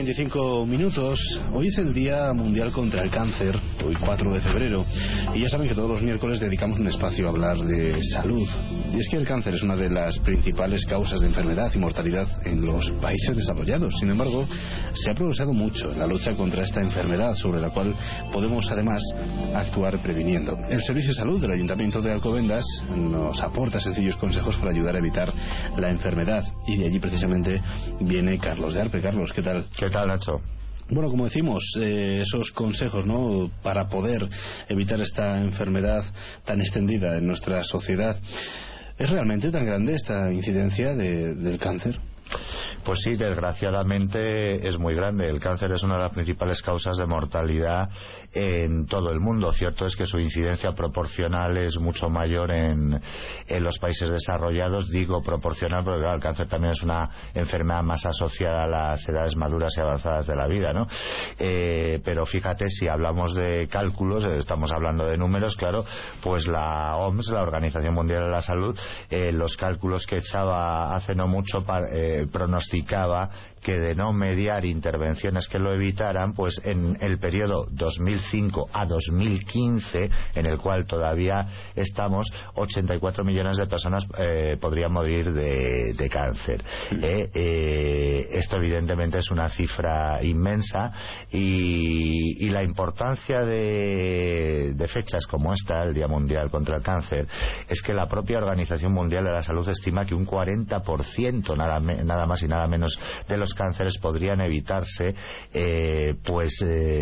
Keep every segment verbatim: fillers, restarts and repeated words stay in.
veinticinco minutos. Hoy es el Día Mundial contra el Cáncer, hoy cuatro de febrero. Y ya saben que todos los miércoles dedicamos un espacio a hablar de salud. Y es que el cáncer es una de las principales causas de enfermedad y mortalidad en los países desarrollados. Sin embargo, se ha progresado mucho en la lucha contra esta enfermedad, sobre la cual podemos además actuar previniendo. El Servicio de Salud del Ayuntamiento de Alcobendas nos aporta sencillos consejos para ayudar a evitar la enfermedad. Y de allí precisamente viene Carlos de Arpe. Carlos, ¿qué tal? ¿Qué tal, Nacho? Bueno, como decimos, eh, esos consejos, ¿no?, para poder evitar esta enfermedad tan extendida en nuestra sociedad. ¿Es realmente tan grande esta incidencia de, del cáncer? Pues sí, desgraciadamente es muy grande. El cáncer es una de las principales causas de mortalidad en todo el mundo. Cierto es que su incidencia proporcional es mucho mayor en, en los países desarrollados. Digo proporcional porque claro, el cáncer también es una enfermedad más asociada a las edades maduras y avanzadas de la vida, ¿no? Eh, pero fíjate, si hablamos de cálculos, estamos hablando de números, claro, pues la O M S, la Organización Mundial de la Salud, eh, los cálculos que echaba hace no mucho para, eh, pronosticaba que de no mediar intervenciones que lo evitaran, pues en el periodo dos mil cinco a dos mil quince, en el cual todavía estamos, ochenta y cuatro millones de personas eh, podrían morir de, de cáncer. Eh, eh, esto evidentemente es una cifra inmensa y, y la importancia de, de fechas como esta, el Día Mundial contra el Cáncer, es que la propia Organización Mundial de la Salud estima que un cuarenta por ciento, nada, nada más y nada menos, de los cánceres podrían evitarse eh, pues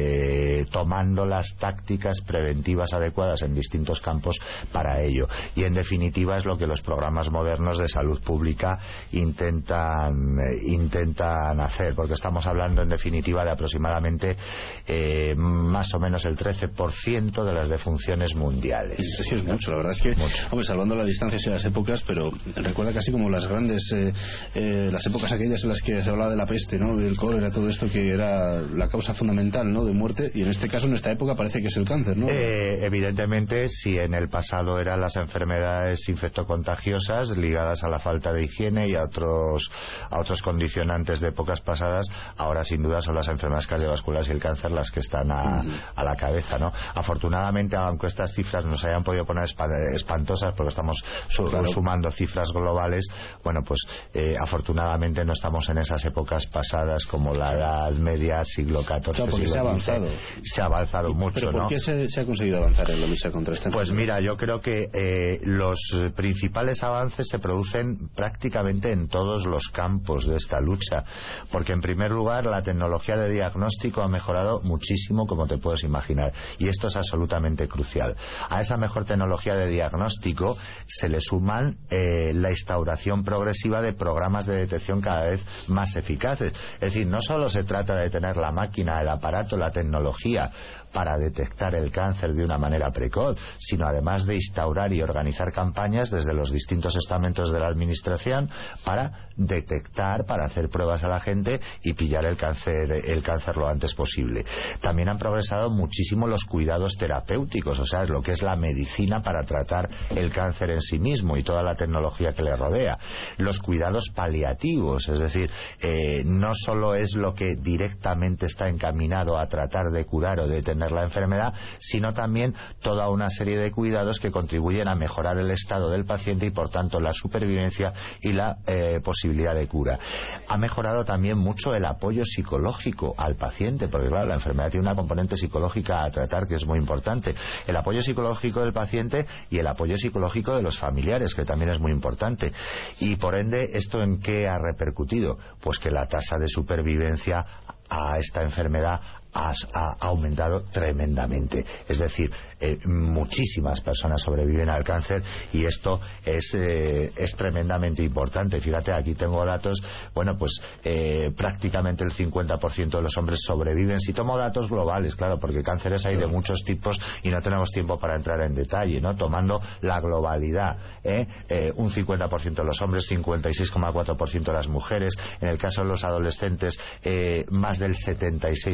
eh, tomando las tácticas preventivas adecuadas en distintos campos para ello. Y en definitiva es lo que los programas modernos de salud pública intentan eh, intentan hacer, porque estamos hablando en definitiva de aproximadamente eh, más o menos el trece por ciento de las defunciones mundiales. Sí, sí, es mucho, la verdad es que, mucho. Hombre, salvando las distancias y las épocas, pero recuerda casi como las grandes eh, eh, las épocas aquellas en las que se hablaba de la peste, ¿no?, del cólera, todo esto, que era la causa fundamental, ¿no?, de muerte, y en este caso, en esta época, parece que es el cáncer, ¿no? Eh, evidentemente, si en el pasado eran las enfermedades infectocontagiosas ligadas a la falta de higiene y a otros a otros condicionantes de épocas pasadas, ahora sin duda son las enfermedades cardiovasculares y el cáncer las que están a, uh-huh. a la cabeza, ¿no? Afortunadamente, aunque estas cifras nos hayan podido poner espantosas, porque estamos su claro. sumando cifras globales, bueno, pues eh, afortunadamente no estamos en esas épocas pasadas como la Edad Media, siglo catorce, claro, porque siglo se ha avanzado. Se ha avanzado mucho, ¿Pero por ¿no? qué se, se ha conseguido avanzar en la lucha contra esta enfermedad? Pues mira, yo creo que eh, los principales avances se producen prácticamente en todos los campos de esta lucha, porque en primer lugar la tecnología de diagnóstico ha mejorado muchísimo, como te puedes imaginar, y esto es absolutamente crucial. A esa mejor tecnología de diagnóstico se le suman eh, la instauración progresiva de programas de detección cada vez más eficaces. Es decir, no solo se trata de tener la máquina, el aparato, la tecnología para detectar el cáncer de una manera precoz, sino además de instaurar y organizar campañas desde los distintos estamentos de la administración para detectar, para hacer pruebas a la gente y pillar el cáncer, el cáncer lo antes posible. También han progresado muchísimo los cuidados terapéuticos, o sea, lo que es la medicina para tratar el cáncer en sí mismo y toda la tecnología que le rodea. Los cuidados paliativos, es decir, eh, no solo es lo que directamente está encaminado a tratar de curar o detener la enfermedad, sino también toda una serie de cuidados que contribuyen a mejorar el estado del paciente y por tanto la supervivencia y la eh, posibilidad de cura. Ha mejorado también mucho el apoyo psicológico al paciente, porque claro, la enfermedad tiene una componente psicológica a tratar que es muy importante. El apoyo psicológico del paciente y el apoyo psicológico de los familiares, que también es muy importante. Y por ende, ¿esto en qué ha repercutido? Pues que la tasa de supervivencia a esta enfermedad ha, ha aumentado tremendamente. Es decir, eh, muchísimas personas sobreviven al cáncer y esto es, eh, es tremendamente importante. Fíjate, aquí tengo datos, bueno, pues eh, prácticamente el cincuenta por ciento de los hombres sobreviven. Si tomo datos globales, claro, porque cánceres hay de muchos tipos y no tenemos tiempo para entrar en detalle, ¿no? Tomando la globalidad, ¿eh? Eh, un cincuenta por ciento de los hombres, cincuenta y seis coma cuatro por ciento de las mujeres. En el caso de los adolescentes, eh, más del setenta y seis por ciento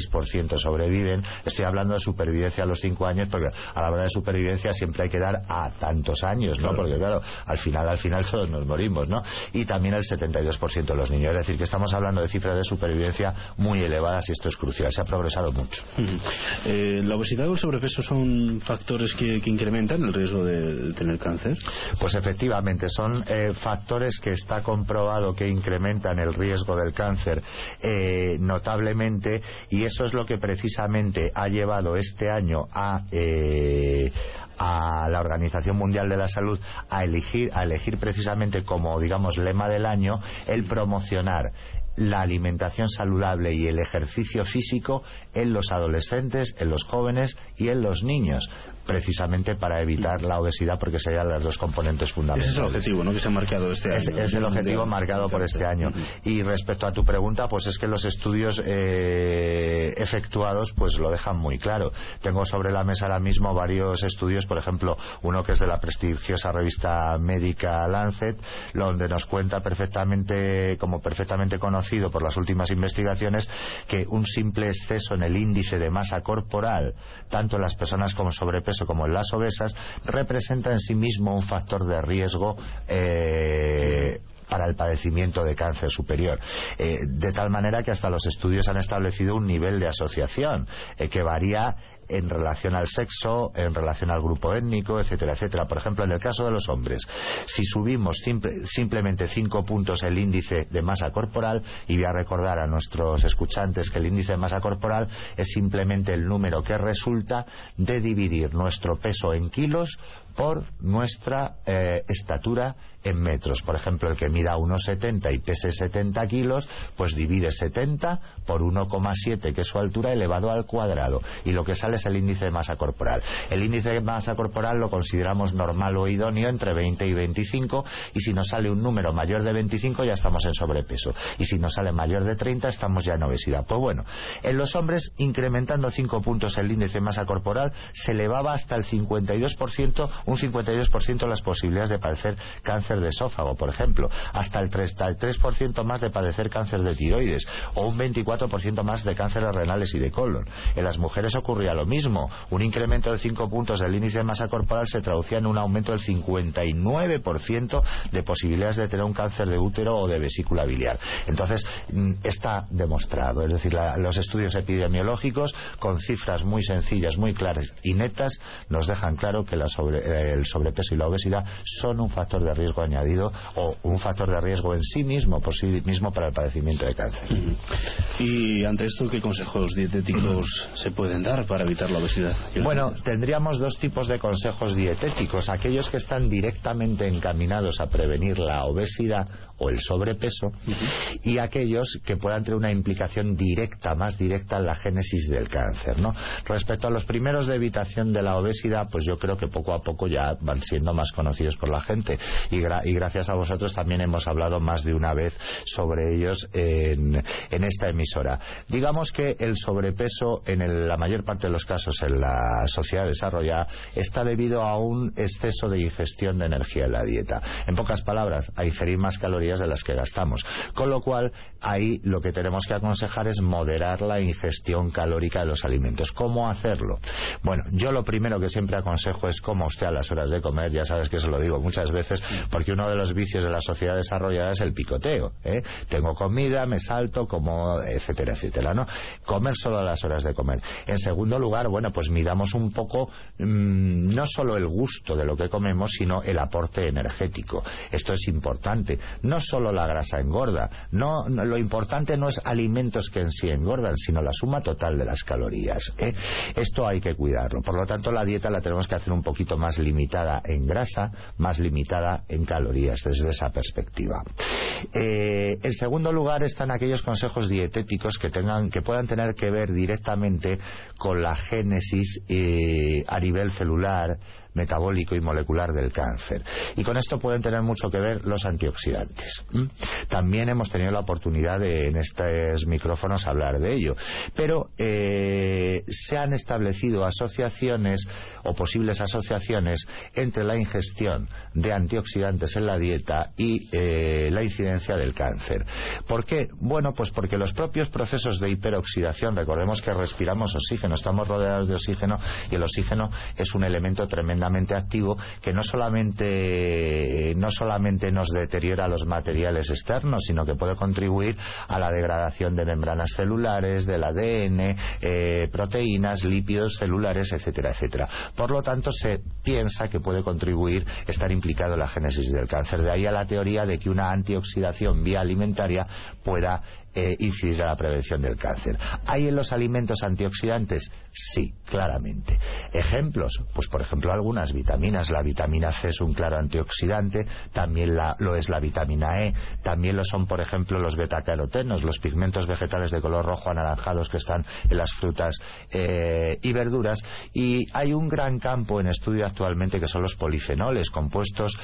ciento sobreviven. Estoy hablando de supervivencia a los cinco años, porque a la hora de supervivencia siempre hay que dar a tantos años, ¿no? Claro. Porque claro, al final, al final todos nos morimos, ¿no? Y también el setenta y dos por ciento de los niños. Es decir, que estamos hablando de cifras de supervivencia muy elevadas y esto es crucial. Se ha progresado mucho. Uh-huh. eh, ¿La obesidad o el sobrepeso son factores que, que incrementan el riesgo de tener cáncer? Pues efectivamente, son eh, factores que está comprobado que incrementan el riesgo del cáncer eh, notablemente, y eso es lo que precisamente ha llevado este año a... Eh, a la Organización Mundial de la Salud a elegir, a elegir precisamente como, digamos, lema del año el promocionar la alimentación saludable y el ejercicio físico en los adolescentes, en los jóvenes y en los niños, precisamente para evitar la obesidad, porque serían las dos componentes fundamentales. Ese es el objetivo, ¿no?, que se ha marcado este año. Es, es el objetivo marcado por este año. Y respecto a tu pregunta, pues es que los estudios eh, efectuados pues lo dejan muy claro. Tengo sobre la mesa ahora mismo varios estudios, por ejemplo, uno que es de la prestigiosa revista médica Lancet, donde nos cuenta perfectamente, como perfectamente conocido por las últimas investigaciones, que un simple exceso en el índice de masa corporal, tanto en las personas con sobrepeso como en las obesas, representa en sí mismo un factor de riesgo eh, para el padecimiento de cáncer superior, eh, de tal manera que hasta los estudios han establecido un nivel de asociación eh, que varía en relación al sexo, en relación al grupo étnico, etcétera, etcétera. Por ejemplo, en el caso de los hombres, si subimos simple, simplemente cinco puntos el índice de masa corporal, y voy a recordar a nuestros escuchantes que el índice de masa corporal es simplemente el número que resulta de dividir nuestro peso en kilos por nuestra eh, estatura en metros. Por ejemplo, el que mida uno setenta y pese setenta kilos, pues divide setenta por uno coma siete, que es su altura, elevado al cuadrado, y lo que sale es el índice de masa corporal. El índice de masa corporal lo consideramos normal o idóneo entre veinte y veinticinco, y si nos sale un número mayor de veinticinco ya estamos en sobrepeso, y si nos sale mayor de treinta estamos ya en obesidad. Pues bueno, en los hombres, incrementando cinco puntos el índice de masa corporal, se elevaba hasta el cincuenta y dos por ciento, un cincuenta y dos por ciento las posibilidades de padecer cáncer de esófago, por ejemplo, hasta el treinta y tres por ciento más de padecer cáncer de tiroides, o un veinticuatro por ciento más de cánceres renales y de colon. En las mujeres ocurría lo mismo. Un incremento de cinco puntos del índice de masa corporal se traducía en un aumento del cincuenta y nueve por ciento de posibilidades de tener un cáncer de útero o de vesícula biliar. Entonces, está demostrado. Es decir, la, los estudios epidemiológicos, con cifras muy sencillas, muy claras y netas, nos dejan claro que la sobre, eh, el sobrepeso y la obesidad son un factor de riesgo añadido, o un factor de riesgo en sí mismo, por sí mismo, para el padecimiento de cáncer. Y ante esto, ¿qué consejos dietéticos se pueden dar para evitar la obesidad? Bueno, tendríamos dos tipos de consejos dietéticos: aquellos que están directamente encaminados a prevenir la obesidad o el sobrepeso, uh-huh, y aquellos que puedan tener una implicación directa, más directa, en la génesis del cáncer, ¿no? Respecto a los primeros de evitación de la obesidad, pues yo creo que poco a poco ya van siendo más conocidos por la gente, y, gra- y gracias a vosotros también hemos hablado más de una vez sobre ellos en, en esta emisora. Digamos que el sobrepeso, en el, la mayor parte de los casos en la sociedad desarrollada, está debido a un exceso de ingestión de energía en la dieta. En pocas palabras, a ingerir más calorías de las que gastamos, con lo cual ahí lo que tenemos que aconsejar es moderar la ingestión calórica de los alimentos. ¿Cómo hacerlo? Bueno, yo lo primero que siempre aconsejo es coma usted a las horas de comer. Ya sabes que se lo digo muchas veces, porque uno de los vicios de la sociedad desarrollada es el picoteo, ¿eh? Tengo comida, me salto, como, etcétera, etcétera, ¿no? Comer solo a las horas de comer. En segundo lugar, bueno, pues midamos un poco mmm, no solo el gusto de lo que comemos, sino el aporte energético. Esto es importante. No solo la grasa engorda, no, no, lo importante no es alimentos que en sí engordan, sino la suma total de las calorías, ¿eh? Esto hay que cuidarlo. Por lo tanto, la dieta la tenemos que hacer un poquito más limitada en grasa, más limitada en calorías, desde esa perspectiva. Eh, en segundo lugar están aquellos consejos dietéticos que tengan, que puedan tener que ver directamente con la génesis eh, a nivel celular, metabólico y molecular del cáncer. Y con esto pueden tener mucho que ver los antioxidantes. ¿Mm? También hemos tenido la oportunidad de en estos micrófonos hablar de ello. Pero eh, se han establecido asociaciones o posibles asociaciones entre la ingestión de antioxidantes en la dieta y eh, la incidencia del cáncer. ¿Por qué? Bueno, pues porque los propios procesos de hiperoxidación, recordemos que respiramos oxígeno, estamos rodeados de oxígeno y el oxígeno es un elemento tremendamente activo que no solamente no solamente nos deteriora los materiales externos, sino que puede contribuir a la degradación de membranas celulares, del A D N, eh, proteínas, lípidos celulares, etcétera, etcétera. Por lo tanto, se piensa que puede contribuir, estar implicado en la génesis del cáncer. De ahí a la teoría de que una antioxidación vía alimentaria pueda Eh, incidir a la prevención del cáncer. ¿Hay en los alimentos antioxidantes? Sí, claramente. ¿Ejemplos? Pues por ejemplo algunas vitaminas. La vitamina C es un claro antioxidante, también la, lo es la vitamina E, también lo son por ejemplo los betacarotenos, los pigmentos vegetales de color rojo anaranjados que están en las frutas eh, y verduras. Y hay un gran campo en estudio actualmente que son los polifenoles, compuestos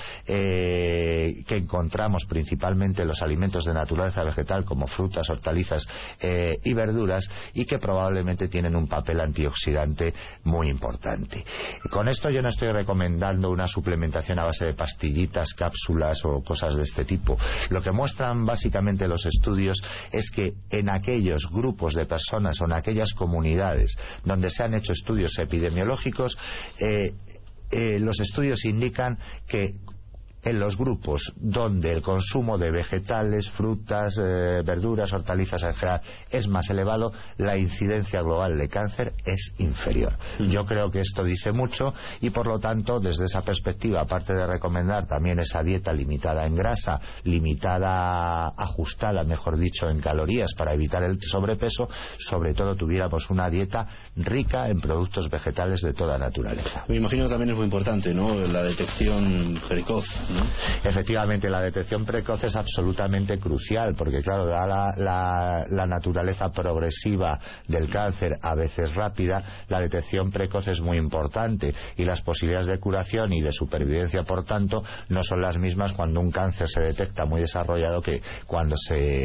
eh, que encontramos principalmente en los alimentos de naturaleza vegetal como frutas, hortalizas eh, y verduras, y que probablemente tienen un papel antioxidante muy importante. Con esto yo no estoy recomendando una suplementación a base de pastillitas, cápsulas o cosas de este tipo. Lo que muestran básicamente los estudios es que en aquellos grupos de personas o en aquellas comunidades donde se han hecho estudios epidemiológicos, eh, eh, los estudios indican que en los grupos donde el consumo de vegetales, frutas, eh, verduras, hortalizas en general es más elevado, la incidencia global de cáncer es inferior. Mm. Yo creo que esto dice mucho y por lo tanto desde esa perspectiva, aparte de recomendar también esa dieta limitada en grasa, limitada, ajustada, mejor dicho, en calorías para evitar el sobrepeso, sobre todo tuviéramos una dieta rica en productos vegetales de toda naturaleza. Me imagino que también es muy importante, ¿no?, la detección precoz, ¿no? Efectivamente, la detección precoz es absolutamente crucial porque claro, da la, la, la naturaleza progresiva del cáncer, a veces rápida, la detección precoz es muy importante y las posibilidades de curación y de supervivencia, por tanto, no son las mismas cuando un cáncer se detecta muy desarrollado que cuando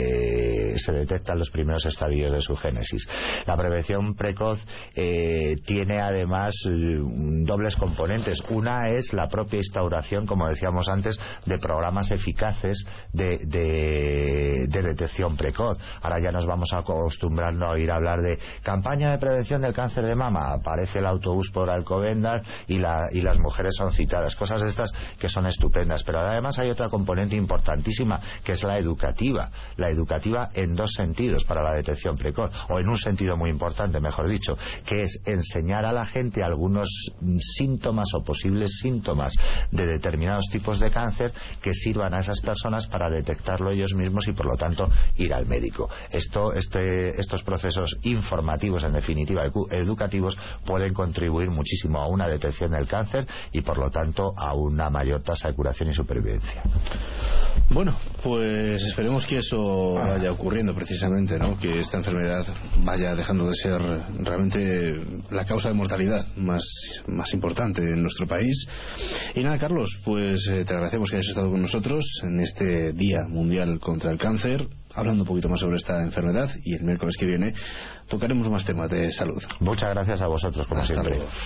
se, se detectan los primeros estadios de su génesis. La prevención precoz eh, tiene además eh, dobles componentes. Una es la propia instauración, como decíamos antes, de programas eficaces de, de, de detección precoz. Ahora ya nos vamos acostumbrando a oír hablar de campaña de prevención del cáncer de mama. Aparece el autobús por Alcobendas y, la, y las mujeres son citadas. Cosas de estas que son estupendas. Pero además hay otra componente importantísima que es la educativa. La educativa en dos sentidos para la detección precoz, o en un sentido muy importante, mejor dicho, que es enseñar a la gente algunos síntomas o posibles síntomas de determinados tipos de cáncer que sirvan a esas personas para detectarlo ellos mismos y por lo tanto ir al médico. Esto, este, estos procesos informativos, en definitiva educativos, pueden contribuir muchísimo a una detección del cáncer y por lo tanto a una mayor tasa de curación y supervivencia. Bueno, pues esperemos que eso vaya ocurriendo precisamente, ¿no?, que esta enfermedad vaya dejando de ser realmente la causa de mortalidad más, más importante en nuestro país. Y nada, Carlos, pues eh, te agradecemos que hayas estado con nosotros en este Día Mundial contra el Cáncer, hablando un poquito más sobre esta enfermedad, y el miércoles que viene tocaremos más temas de salud. Muchas gracias a vosotros, como Hasta siempre. Luego.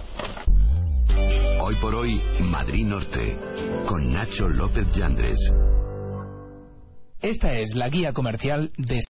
Hoy por hoy, Madrid Norte, con Nacho López Yandres. Esta es la guía comercial de